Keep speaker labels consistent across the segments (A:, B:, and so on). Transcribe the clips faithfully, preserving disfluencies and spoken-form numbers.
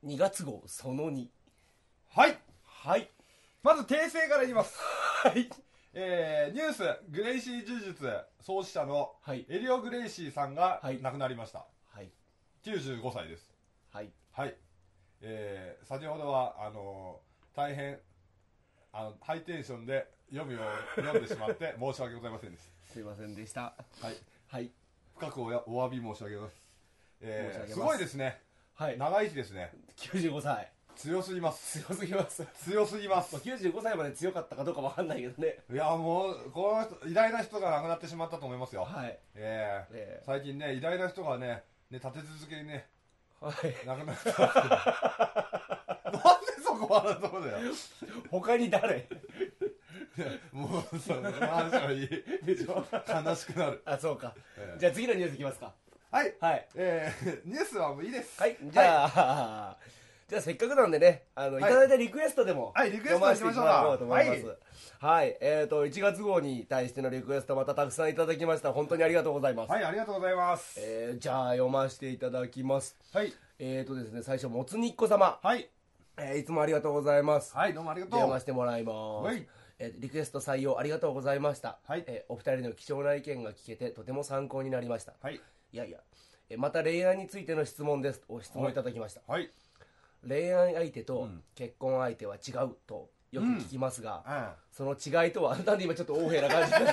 A: にがつ号そのに。
B: はい
A: はい
B: まず訂正からいきます。
A: はい
B: えー、ニュースグレイシー呪術創始者の
A: はい
B: エリオ・グレイシーさんが
A: はい
B: 亡くなりました。
A: はい
B: きゅうじゅうごさいです。
A: はい
B: はい、えー、先ほどはあのー、大変あのハイテンションで読みを読んでしまって申し訳ございませんでした。
A: すいませんでした。
B: はい
A: はい
B: 深くおやお詫び申し上げます。えー、
A: 申し上げます
B: すごいですね。
A: はい
B: 長生きですね。
A: きゅうじゅうごさい
B: 強すぎます。
A: 強すぎます。
B: 強すぎます。
A: きゅうじゅうごさいまで強かったかどうかわかんないけどね。
B: いやもうこの人偉大な人が亡くなってしまったと思いますよ。
A: はい
B: えー
A: えー
B: 最近ね偉大な人がねね立て続けにね
A: はい
B: 亡くなってますけどなんでそこ笑うとこだよ。
A: 他に誰
B: もうその話はいい
A: でしょ
B: 悲しくなる。
A: あそうか、
B: えー
A: じゃあ次のニュースいきますか。
B: はい、
A: はい
B: えー、ニュースはもういいです。
A: はいじゃあ、じゃあせっかくなんでねあの、
B: はい
A: いただいたリクエストでも
B: はいリクエスト
A: 読ませていただこうと思います。
B: 行
A: はい、えーといちがつ号に対してのリクエストまたたくさんいただきました。本当にありがとうございます。
B: はい、ありがとうございます。
A: えーじゃあ読ませていただきます。
B: はい
A: えーとですね最初もつにっこ様、
B: はい
A: えーいつもありがとうございます。
B: はい、どうもありがとう。
A: 読ませてもらいます
B: は。い
A: えーリクエスト採用ありがとうございました。
B: はい
A: えーお二人の貴重な意見が聞けてとても参考になりました。
B: はい
A: いやいや、えーまた恋愛についての質問です。お質問いただきました。
B: はい
A: 恋愛相手と
B: うん
A: 結婚相手は違うとよく聞きますが、
B: あ
A: その違いとはなんで今ちょっと横柄な感じで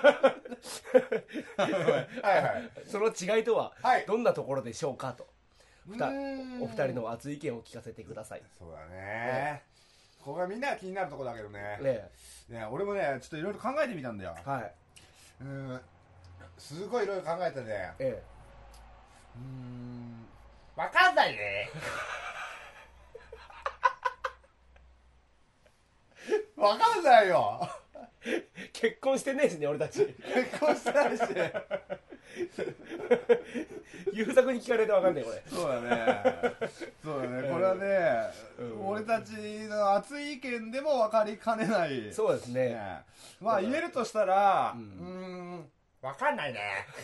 B: はいはい
A: その違いとは
B: はい
A: どんなところでしょうかと、ふた
B: うーん
A: お二人の熱い意見を聞かせてください。
B: そうだね、ここがみんなが気になるところだけどね
A: ね
B: ね俺もねちょっといろいろ考えてみたんだよ。
A: はい、
B: うーんすごいいろいろ考えてね
A: え
B: うーん分かんないね分かんないよ
A: え、結婚してねえしね俺たち
B: 結婚してないし
A: 優作に聞かれて分かんないこれ。
B: そうだねそうだねこれはね、
A: うん
B: 俺たちの熱い意見でも分かりかねない
A: そうですね。
B: ねまあ言えるとしたら
A: う
B: うんーん分かんないね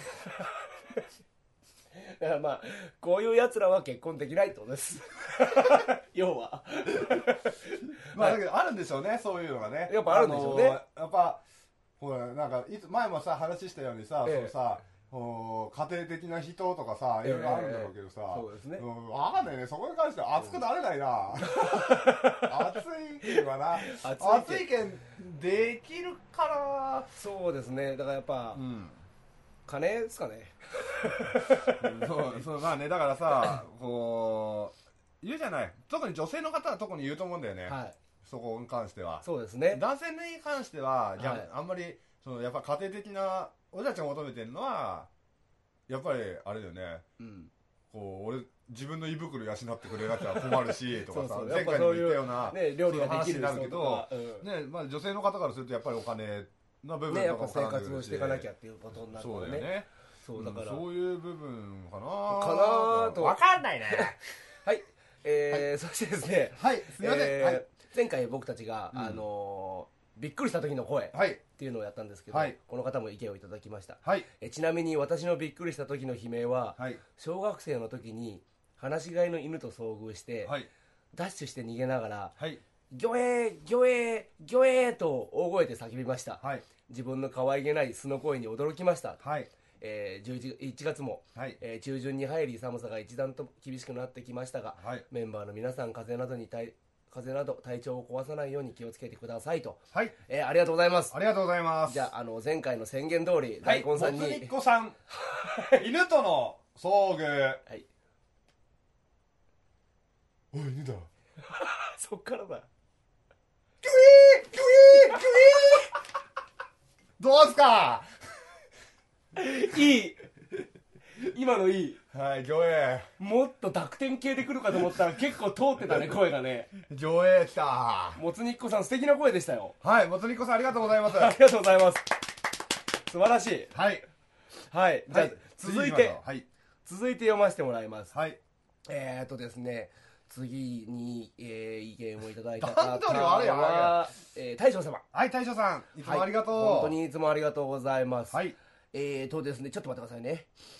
A: だからまあこういうやつらは結婚できないってことです要は
B: まあだけどあるんでしょうねそういうのがね
A: やっぱあるんでしょうね
B: あのーやっぱほらなんかいつ前もさ話したようにさ、
A: ええ
B: そのさこう家庭的な人とかさいろいろあるんだろうけどさ、
A: そうですね。
B: うん、分かんないねそこに関しては熱くなれないな、熱い意見はな
A: 熱い意見
B: 熱い意見できるか
A: そうですね。だからやっぱ、
B: なうん
A: 金ですかね。
B: そうそうまあねだからさこう言うじゃない特に女性の方は特に言うと思うんだよね、
A: はい。
B: そこに関しては
A: そうですね。
B: 男性に関しては、じゃあ
A: はい
B: あんまりそのやっぱ家庭的な俺たちが求めてるのはやっぱりあれだよね
A: うん。
B: こう俺自分の胃袋養ってくれなきゃ困るしとかさ
A: そうそう
B: 前回にも言ったような
A: ね料理ができる
B: そういう話になるけ
A: 人と
B: ど
A: か、うん
B: ねまあ、女性の方からするとやっぱりお金の部分
A: ねやっ
B: とかも
A: ぱ生活をしていかなきゃっていうことになる
B: そう
A: のでね。
B: だよね
A: そうだから、
B: うんそういう部分かな
A: かなと
B: 分かんないね
A: はい。えーそしてですね。
B: はいすみません、
A: えー
B: はい
A: 前回僕たちが、
B: うん
A: あのーびっくりした時の声っ
B: はい
A: ていうのをやったんですけど、
B: はい
A: この方も意見をいただきました。
B: はい
A: えちなみに私のびっくりした時の悲鳴は、
B: はい
A: 小学生の時に放し飼いの犬と遭遇して、
B: はい
A: ダッシュして逃げながら
B: はい
A: ギョエーギョエーギョエーと大声で叫びました。
B: はい
A: 自分の可愛げない素の声に驚きました。
B: はい
A: えー、じゅういちいちがつも、
B: はい
A: えー中旬に入り寒さが一段と厳しくなってきましたが、
B: はい
A: メンバーの皆さん風邪などに体風邪など体調を壊さないように気をつけてくださいと、
B: はい
A: えーありがとうございます。
B: ありがとうございます
A: じゃあ、あの前回の宣言通り、
B: はい、
A: 大根さんに、
B: もつにっこさん犬との遭遇
A: はい
B: おい犬だ
A: そっからだ。
B: キュイーキュイーキュイーどうすか
A: いい今のいい。
B: はい魚影
A: もっと濁点系で来るかと思ったら結構通ってたね声がね。
B: 魚影きた
A: もつにっこさん素敵な声でしたよ。
B: はいもつにっこさんありがとうございます
A: ありがとうございます。素晴らしい。
B: はい
A: はい、じゃあ、
B: はい
A: 続いて
B: 次行きましょうはい
A: 続いて読ませてもらいます。
B: はい
A: えーっとですね、次に、えー意見をいただいた
B: 段取り悪いよ
A: は、えー大将様。
B: はい大将さんいつもありがとう、
A: はい、本当にいつもありがとうございます。
B: はい
A: えーとですね、ちょっと待ってくださいね。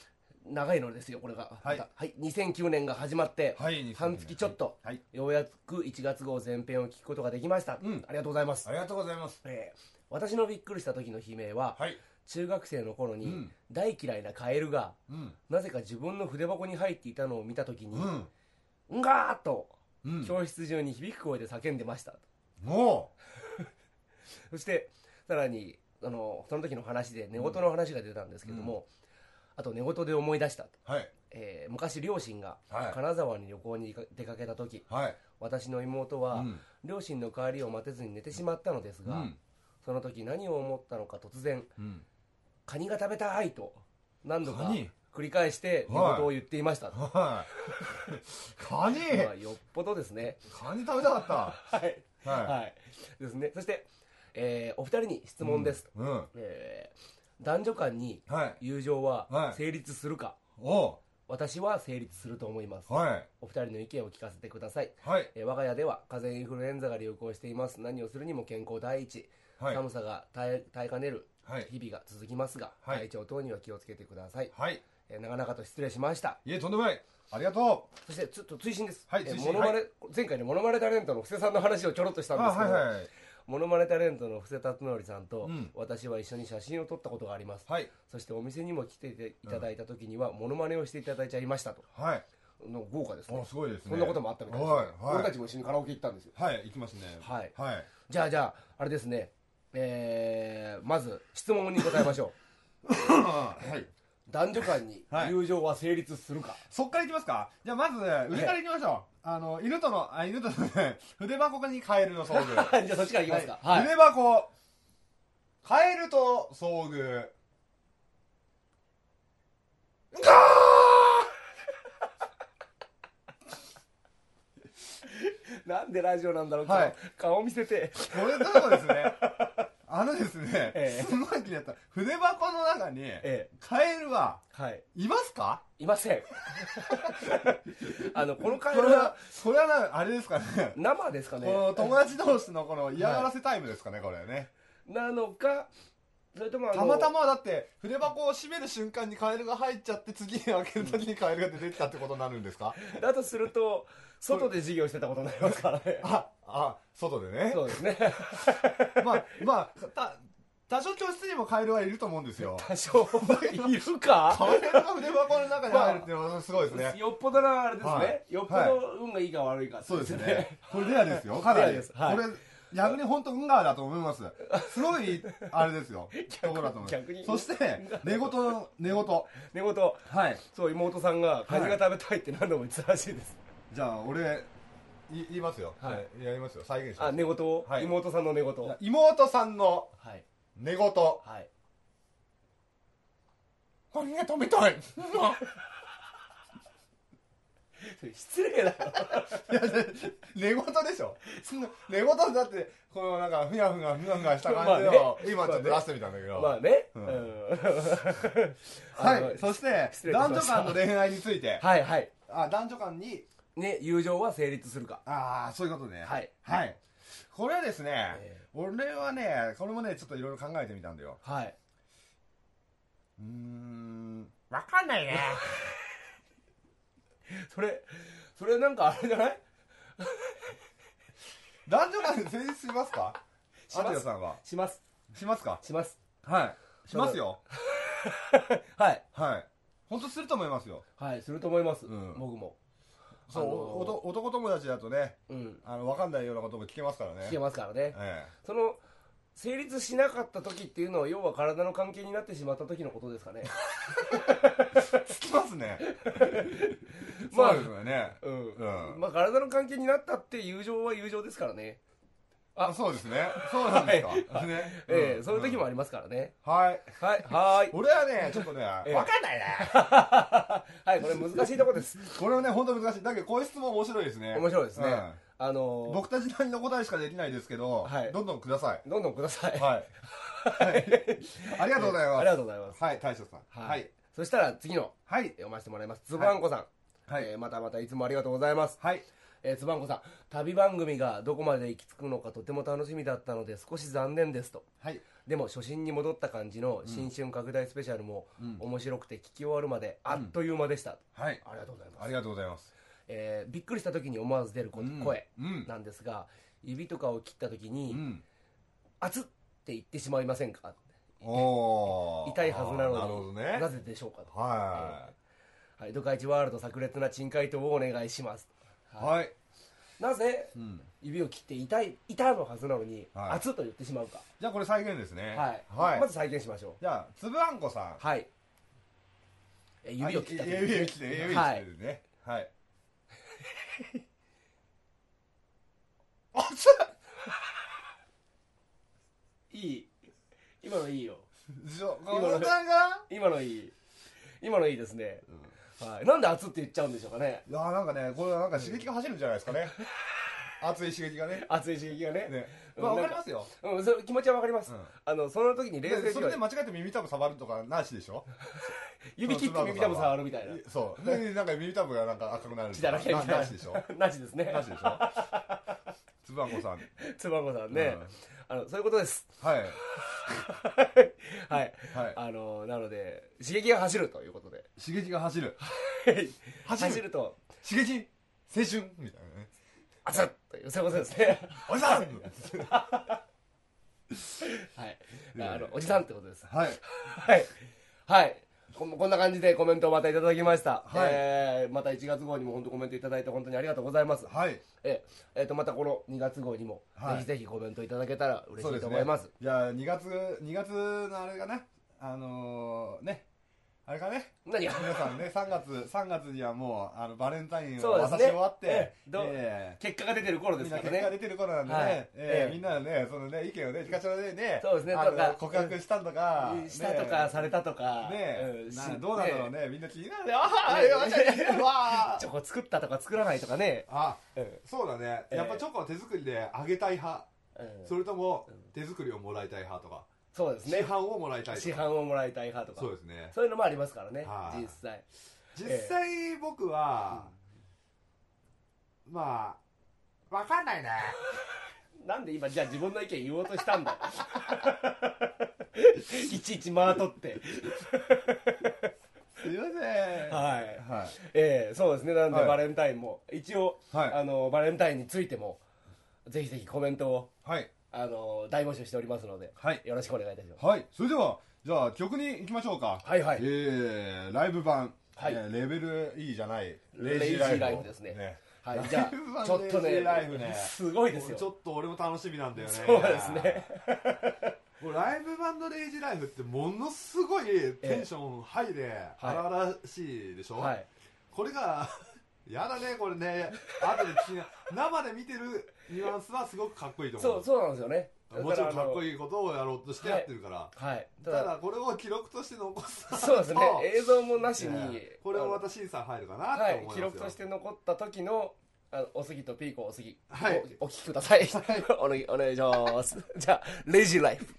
A: 長いのですよこれが。
B: はい
A: またはい、にせんきゅうねんが始まって
B: はい
A: 半月ちょっと、
B: はい、
A: ようやくいちがつ号前編を聞くことができました、
B: うん、
A: ありがとうございます。
B: ありがとうございます。
A: えー私のびっくりした時の悲鳴は、
B: はい、
A: 中学生の頃に、
B: うん、
A: 大嫌いなカエルが、
B: うん、
A: なぜか自分の筆箱に入っていたのを見た時に、
B: うん
A: うんがーっと、
B: うん、
A: 教室中に響く声で叫んでました。
B: も
A: うそしてさらにあのその時の話で寝言の話が出たんですけども、うん、あと寝言で思い出した、
B: はい、
A: えー、昔両親が
B: はい、
A: 金沢に旅行に出かけた時、はい、私の妹は、うん、両親の帰りを待てずに寝てしまったのですが、うん、その時何を思ったのか突然、うん、カニが食べたいと何度か繰り返して寝言を言っていました。
B: はい、カニ、
A: まあ、よっぽどですね。
B: カニ食べたかった
A: はい、はい、はい、ですね。そして、えー、お二人に質問です、うんうん、えー、男女間に友情は成立するか、はい、私は成立すると思います、はい、お二人の意見を聞かせてください、はい、えー、我が家では風邪インフルエンザが流行しています。何をするにも健康第一、はい、寒さが耐え、耐えかねる日々が続きますが、はい、体調等には気をつけてください、はい、えー、長々と失礼しました。
B: いえ、とんでもない、ありがとう。
A: そしてちょっと追伸です、
B: はい、
A: えー、モノマネ、はい、前回ねモノマネタレントの布施さんの話をちょろっとしたんですけど、はいはいはい、モノマネタレントの布施辰徳さんと、うん、私は一緒に写真を撮ったことがあります、はい、そしてお店にも来ていただいた時には、うん、モノマネをしていただいちゃいましたと、はい、の豪華ですね。
B: すごいですね。
A: そんなこともあったみたいです、ね、はいはい、俺たちも一緒にカラオケ行ったんですよ。
B: はい、行きますね。
A: はい、はい、じゃあじゃああれですね、えー、まず質問に答えましょうはい、男女間に友情は成立するか、はい、
B: そっからいきますか。じゃあまず上からいきましょう、ね、あの犬とのあ犬との、ね、筆箱にカエルの遭遇
A: じゃあそっちからいきますか、
B: はいはい、筆箱カエルと遭遇ガ
A: ーなんでラジオなんだろう、はい、顔見せて
B: これそうですねあのですね、ええ、すごい気になった。筆箱の中に、ええ、カエルは、はい、いますか？
A: いませんあのこのカエ
B: ル
A: は
B: これはなあれですかね、
A: 生ですかね、
B: この友達同士のこの嫌がらせタイムですかね、はい、これね
A: なのか、それともあの
B: たまたまだって筆箱を閉める瞬間にカエルが入っちゃって次に開ける時にカエルが出てきたってことになるんですか？
A: だとすると外で授業してたことになりますからね
B: ああ外でね、
A: そうですね
B: まあまあた多少教室にもカエルはいると思うんですよ。
A: 多少いるか
B: カエルが筆箱の中に入るっていうのはすごいですね、まあ、
A: よっぽどなあれですね、はい、よっぽど運がいいか悪いか、
B: ね、そうですねこれレアですよ、かなり、はい、これ逆に本当運河だと思います。すごいあれですよところだと思います。そして寝言の寝言
A: 寝言、はい、そう妹さんがカニが食べたいって何度も言ってたらしいです、はい、
B: じゃあ俺い言いますよ、はい、やりますよ、再現します。
A: あ、寝言を、はい、妹さんの寝言、
B: 妹さんの寝言、はい、カニが食べたい
A: 失礼だよ
B: いや寝言でしょ寝言だって、このなんかふにゃふにゃふにゃふにゃした感じの、まあね、今ちょっと出してみたんだけど、
A: まあね、うんうん、
B: はい、そして男女間の恋愛について、
A: はいはい、
B: あ、男女間に
A: ね、友情は成立するか、
B: ああ、そういうことね、
A: はい、
B: はい、これはですね、えー、俺はね、これもねちょっといろいろ考えてみたんだよ。はい、うーん、わかんないね
A: それそれなんかあれじゃない
B: 男女間で成立しますか？アティラさんは
A: します
B: しますか？
A: します、
B: はいしますよ
A: はい
B: はい本当すると思いますよ。
A: はい、すると思います、うん、僕も
B: そう、あのー、男友達だとね、うん、あの分かんないようなことも聞けますからね。
A: 聞けますからね、
B: ええ、そ
A: の成立しなかった時っていうのは要は体の関係になってしまった時のことですかね
B: つきますね
A: まあ、
B: そうですよね、
A: うんうん、まあ体の関係になったって友情は友情ですからね。
B: あ、そうですね、そうなんですか、
A: はいね、ええ、そういう時もありますからね、
B: うん、はい
A: はいはい
B: 俺はねちょっとね、ええ、分かんないね
A: はい、これ難しいとこです。
B: これはね本当難しい。だけどこういう質問面白いですね。
A: 面白いですね、うん、あのー、
B: 僕たちなりの答えしかできないですけど、はい、どんどんください。
A: どんどんください。
B: はい、はい、ありがとうございます。
A: ありがとうございます。
B: はい、大将さん、はい、はい、
A: そしたら次の、
B: はい、
A: 読ませてもらいます。つぶあんこさん、はい、えー、またまたいつもありがとうございます。
B: はい、
A: えー、つばんこさん、旅番組がどこまで行き着くのかとても楽しみだったので少し残念ですと。はい。でも初心に戻った感じの新春拡大スペシャルも面白くて聞き終わるまであっという間でした、うん、はい、ありがとうございます。
B: ありがとうございます。
A: えー、びっくりした時に思わず出る声なんですが、うん、指とかを切った時に、うん、熱っって言ってしまいませんか。お痛いはずなのに な,、ね、なぜでしょうかと。はい、えーはい、ドカイチワールド炸裂な珍回答をお願いします。はい、はい、なぜ、うん、指を切って痛い痛のはずなのに、はい、熱っと言ってしまうか。
B: じゃあこれ再現ですね。
A: はい、はい、まず再現しましょう。
B: じゃあつぶあんこさん、
A: はい、え指を切った時に、
B: 指を切って指を切ってですね。はい、はい、あっ
A: いい、今のいいよ。
B: 今の
A: 今のいい、今のいいですね、うん、はい、なんで熱って言っちゃうんでしょうかね。
B: いやなんかね、これなんか刺激が走るんじゃないですかね。熱い刺激がね、
A: 熱い刺激がね、
B: ね、まあ、分かりますよ、
A: うん、そ気持ちは分かります、うん、あのその時に冷静に
B: それで間違って耳たぶ触るとかなしでしょ。
A: 指切って耳たぶ触るみたいな。
B: そうでなんか耳たぶがなんか赤くなるみたいな。なしでしょ。
A: なしですね。
B: なしでしょ。つばんこさん、
A: つばんこさんね、うん、あのそういうことです。はいはい、はい、あのなので刺激が走るということで。
B: 刺激が走る
A: 走ると
B: 刺激青春みたいなね。
A: あつっというそういうことですね。
B: おじさん
A: はい、あのおじさんってことです。
B: はい
A: はいはい、こ, こんな感じでコメントをまたいただきました、はい、えー、またいちがつ号にも本当コメントいただいて本当にありがとうございます。はい、えーえー、とまたこのにがつ号にも、はい、ぜひぜひコメントいただけたら嬉しいと思います。
B: じゃあにがつにがつのあれがね、あのー、ねあれかね、
A: 何
B: 皆さんね、さんがつさんがつにはもうあのバレンタインを渡し終わって、ね
A: えー、結果が出てる頃ですからね。
B: 結果が出てる頃なんでね、はい、えーえー、みんなねそのね意見をね聞かせてね、
A: そうですね、
B: あの告白したとか、
A: うん、したとか、ね、されたとか
B: ね、うん、どうなんだろうね、ね、みんな気になるね。ああ
A: チョコ作ったとか作らないとかね。
B: あ、うん、そうだね、やっぱチョコは手作りであげたい派、うん、それとも手作りをもらいたい派とか。
A: そうですね、
B: 市販をもらいたいとか、
A: 市販をもらいたい派とか、
B: そうですね、
A: そういうのもありますからね、実際
B: 実際僕は、うん、まあ分かんないね。
A: なんで今じゃあ自分の意見言おうとしたんだ。いちいち回っとって
B: すいません。はい、
A: はい、えー、そうですね。なんでバレンタインも、はい、一応、はい、あのバレンタインについてもぜひぜひコメントを、はい、あの大募集しておりますので、はい、よろしくお願いいたします。
B: はい、それではじゃあ曲に行きましょうか。
A: はいはい、
B: えー、ライブ版、はい、えー、レベル E じゃない
A: レイジーライフですね。ね、はい、じゃあちょっとね、ライブねすごいですよ。
B: ちょっと俺も楽しみなんだよね。
A: そうですね。
B: ライブバンドレイジーライフってものすごいテンションハイで荒々しいでしょ、はい、これがやだねこれね。後で聞き生で見てるニュアンスはすごくかっこいいと思う。
A: そうそうなんですよね。
B: もちろんかっこいいことをやろうとしてやってるから、はいはい、ただ、ただこれを記録として残すと
A: そうですね、映像もなしに、
B: ね、これもまた審査入るかなと思いますよ、
A: はい、記録として残った時のあのおすぎとピーコおすぎ、はい、お, お聞きください。お, お願いします。じゃあレイジーライフ。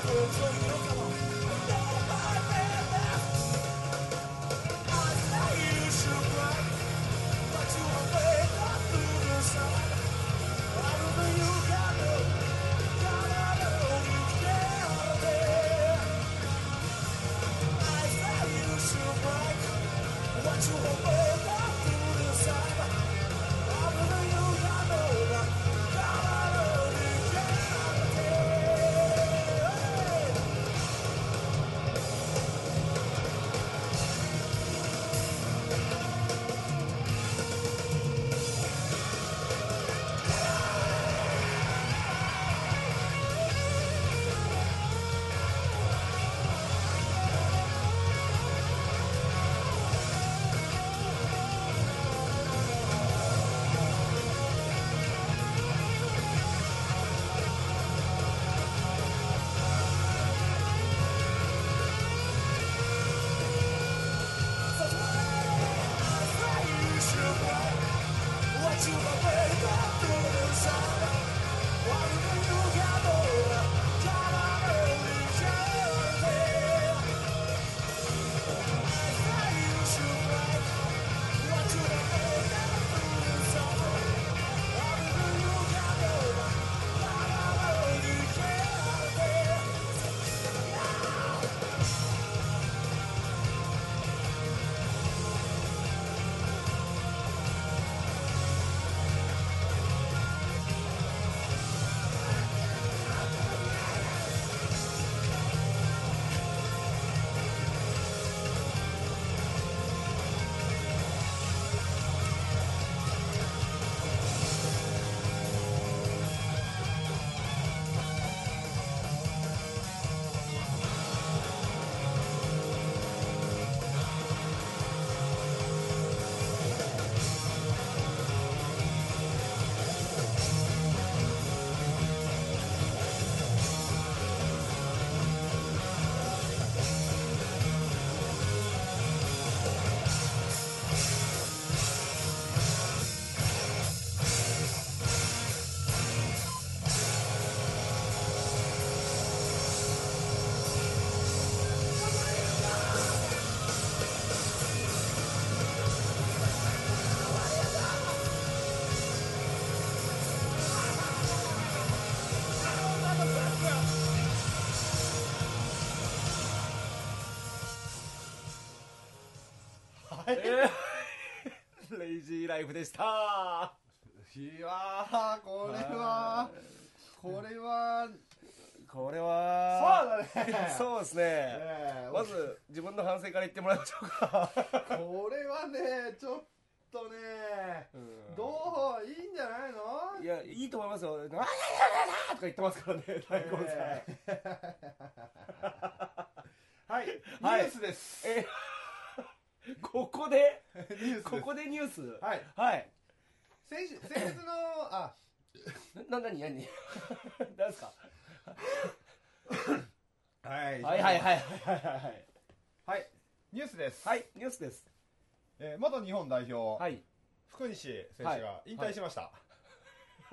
A: レイジーライフでした。
B: いやー、これはこれは
A: これは
B: そうだね
A: そうですね、ねまず自分の反省から言ってもらいましょうか
B: これはねちょっとね、うん、どういいんじゃないの。
A: いやいいと思いますよ。あややややとか言ってますからね大根さん、
B: はい、ニュースです。
A: えここでニュースここでニュース
B: はい
A: はい
B: 先週先日のあ
A: な何何何ですか
B: はい
A: はいはいはいはいはい
B: はいニュースです。
A: はいニュースです。
B: えー、元日本代表、はい、福西選手が引退しました。
A: はい、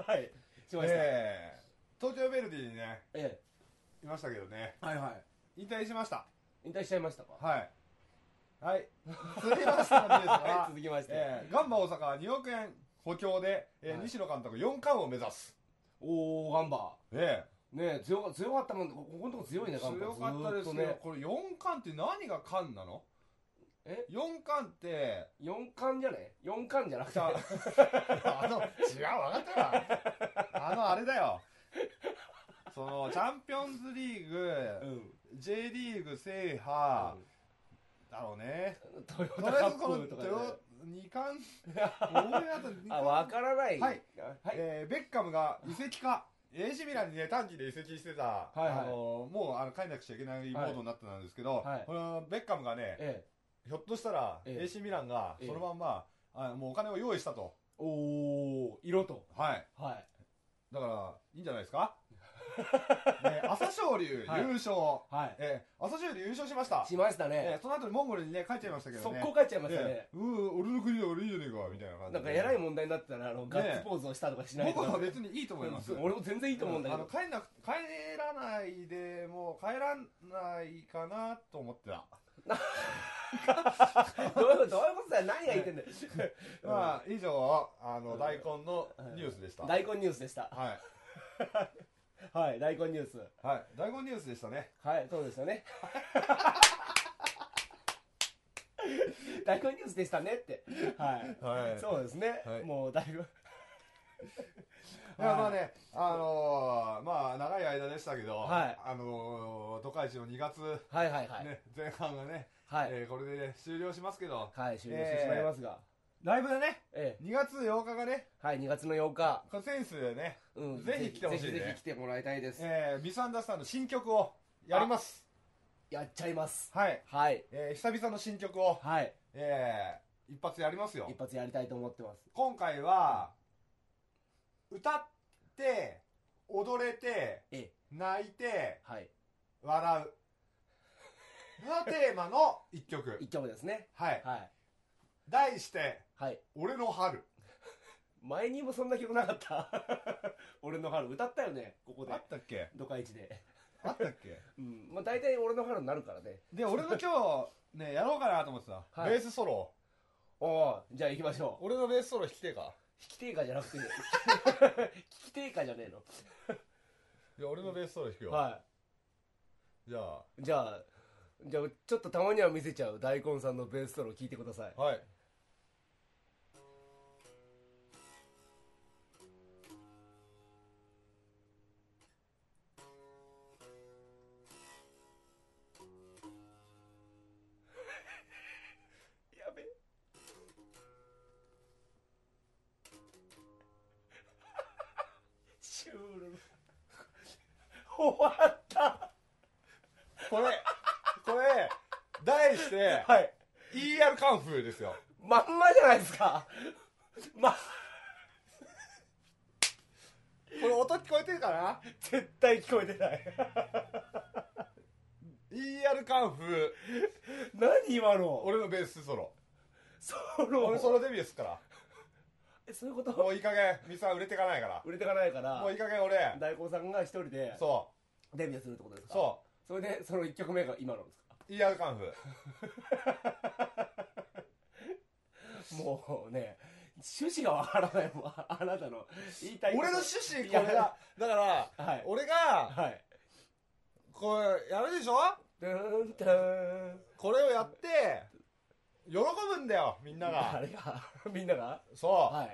A: はい、しました。
B: えー、東京ヴェルディにね、
A: え
B: え、いましたけどね。
A: はいはい。
B: 引退しました。
A: 引退しちゃいましたか。
B: はい。はい。続きましてのニュースは、
A: はい、続きまして、
B: えー、ガンバ大阪におくえん補強で、えーはい、西野監督よんかんを目指す。
A: おー、ガンバ。
B: ね
A: え。ねえ、強、強かったもん、ここのとこ強いね、ガンバ。
B: 強かったですね。これよんかんって何が冠なの？えよんかんって
A: よんかんじゃねよんかんじゃなくてあ
B: の違う分かったわあのあれだよそのチャンピオンズリーグ、うん、J リーグ制覇、うん、だろうね。
A: トヨタカップとかね
B: にかん
A: あ分からない。
B: はい、はい、えー、ベッカムが移籍かエーシーミランにね短期で移籍してた、はいはい、あのもうあの帰んなくちゃいけないモードになってたんですけど、はい、このベッカムがね、ええひょっとしたら エーシー ミランがそのまんま、ええ、あもうお金を用意したと。
A: おお色と
B: はい
A: はい
B: だからいいんじゃないですかね、朝青龍優勝、はい、えー、朝青龍優勝しました
A: しましたね、
B: えー、その後にモンゴルにね帰っちゃいましたけどね。
A: 速攻帰っちゃいましたね、
B: えー、う俺の国だからいいじゃねえかみたいな感じで
A: なんかえらい問題になってたらあのガッツポーズをしたとかしないと、
B: ね、僕は別にいいと思います、
A: うん、俺も全然いいと思うんだけど、
B: あの帰んなく帰らないでもうの帰らないかなと思ってた。
A: どういうどういうことだよ、何が言ってんだよ。
B: まあ以上、あの大根のニュースでした。
A: 大根ニュースでした。
B: はい
A: はい、大根ニュース。
B: はい、大根ニュースでしたね。
A: はい、そうでしたね。大根ニュースでしたねって。はい。はい、そうですね。はい、もうだいぶ。い
B: やまあね、あのー、まあ長い間でしたけど、はい、あのー、十日市のにがつ、はいはいはい、ね、前半がね、はい、えー、これで、ね、終了しますけど、
A: はい、終了してしまいますが、
B: えー、ライブでね、ええ、にがつようかがね、
A: はい、にがつのようか、
B: これセンスでね、うん、ぜひ来てほしいね。
A: ぜひぜひ来てもらいたいです。
B: えー、ミスアンダースタンド新曲をやります。
A: やっちゃいます。
B: はい。はい。えー、久々の新曲を、はい。えー、一発やりますよ。
A: 一発やりたいと思ってます。
B: 今回は、うん、歌って、踊れて、ええ、泣いて、はい、笑う。がテーマの一曲。
A: 一曲ですね。
B: はい。はい。題して、はい。俺の春。
A: 前にもそんな曲なかった。俺の春歌ったよね、ここで。
B: あったっけ？
A: どかいちで。
B: あったっけ？
A: うん。まあ大体俺の春になるからね。
B: で、俺の今日、ね、やろうかなと思ってた。はい、ベースソロ。
A: おお、じゃあ行きましょ
B: う。俺のベースソロ弾きてえか？弾
A: きてえかじゃなくて、弾きてえかじゃねえの。
B: いや、俺のベースソロ弾くよ。
A: はい。
B: じゃあ。
A: じゃあ、じゃあ、ちょっとたまには見せちゃう大根さんのベースソロ聞いてください。
B: はい。
A: やべ。シュール。終わった。
B: これ、これ、題して、はい。イーアール カンフーですよ。
A: まんまじゃないですか。ま、こ
B: れ音聞こえてるかな？
A: 絶対聞こえてない。
B: イーアール カンフー。
A: 何今の？
B: 俺のベースソロ。
A: ソロ？
B: 俺ソロデビューですから。
A: え、そういうこと？
B: もういい加減、ミサ売れてかないから。
A: 売れてかないから。
B: もういい加減俺。
A: 大根さんが一人で。
B: そう。
A: デビューするってことですか？
B: そう。
A: それで、そのいっきょくめが今のですか？
B: イーアール カンフ
A: ー。もうね、趣旨がわからないもん、あなたの言いたい。
B: 俺の趣旨これだ。だから、はい、俺が、はい、これやるでしょ？これをやって、喜ぶんだよ、みんなが。
A: あれが、みんなが？
B: そう。はい。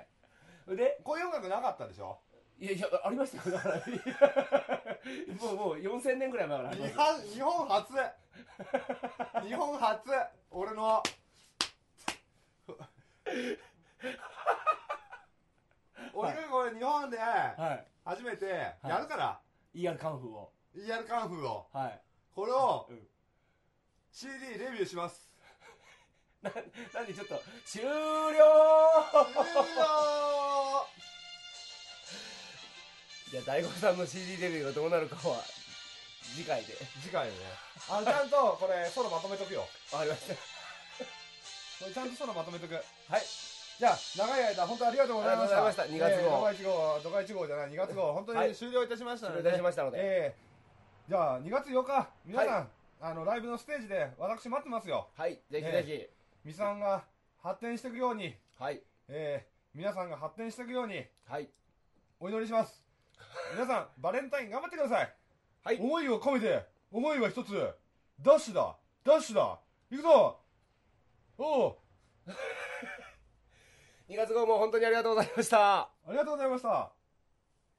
B: で、こういう音楽なかったでしょ？
A: いやいや、ありましたよ。だからもう、もうよんせんねんぐらい前から。
B: 日本初日本初俺の俺がこれ日本で初めてやるから、はい、
A: イーアール カンフーを
B: イーアール カンフーを、
A: はい、
B: これを、うん、シーディー レビューします。
A: な、なんでちょっと終了
B: 終了
A: じゃあ大悟さんの シーディー デビューがどうなるかは次回で。
B: 次回でね。あのちゃんとこれソロまとめとくよ。
A: わかりました。
B: これちゃんとソロまとめとく。はい。じゃあ長い間本当にありがとうございました。ありがとうございました。にがつ号。ドカいち号、ドカいち号じゃないにがつ号本当に終了いたしましたので。
A: 終了いたしましたので。
B: えー、じゃあにがつようか皆さん、はい、あのライブのステージで私待ってますよ。
A: はい。ぜひぜひ。
B: ミさんが発展していくように。
A: はい。
B: えー、皆さんが発展していくように。
A: はい。お
B: 祈りします。皆さんバレンタイン頑張ってください。
A: はい。
B: 思いを込めて、思いは一つ。ダッシュだダッシュだ行くぞおう
A: にがつ号も本当にありがとうございました。
B: ありがとうございました。